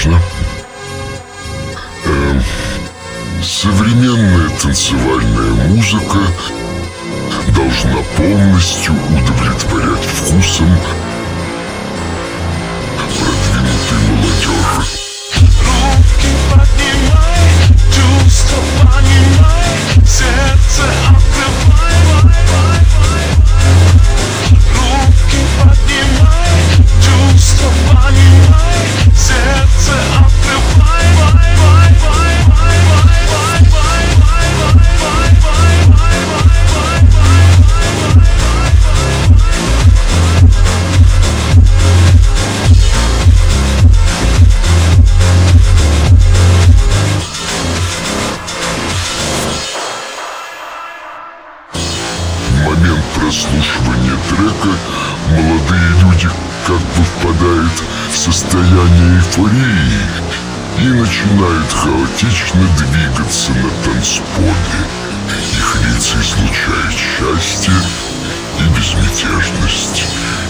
важно. Современная танцевальная музыка должна полностью удовлетворять вкусам продвинутой молодежи. Руки поднимай, чувства понимай, сердце открывай. Руки поднимай, чувства понимай, сердце открывай. В момент прослушивания трека молодые люди как бы впадают в состояние эйфории и начинают хаотично двигаться на танцполе. Их лица излучают счастье и безмятежность.